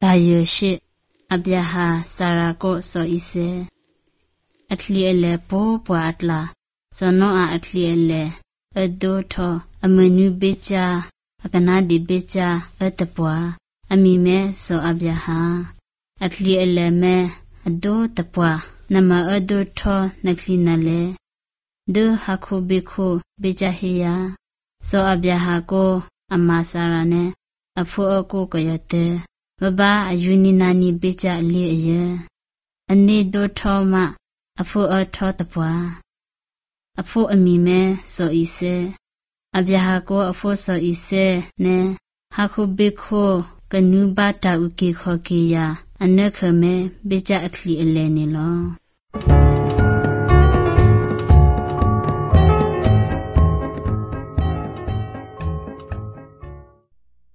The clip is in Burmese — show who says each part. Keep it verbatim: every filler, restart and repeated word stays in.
Speaker 1: ဒါယရှိအဗျာဟာစာရာကိုဆိုဣစေအထလီအလေပိုးပွားအတလာစောနောအထလီအလေအဒိုထောအမနုဘေချာအကနာဒီဘေချာအတပွားအမီမဲဆိုအဗျာဟာအထလီအလေမဲအဒိုတပွားနမအဒိုထောနကလီနလေဒုဟာခုဘေခုဘေချာဟေယာစောအဗျာဟာကိုအမစာရာနဲ့အဖို့အကိုကရတဲ့ဘဘာအယူနီနာနီဘေချာလီအယအနေဒိုထောမအဖို့အထောတပွားအဖို့အမီမဲဆိုဣစေအဗျာဟာကိုအဖို့ဆိုဣစေနဲ့ဟာခုဘေခုကနုဘတာဥကေခောကေယာအနခမဲဘေချာအထလီအလဲနေလော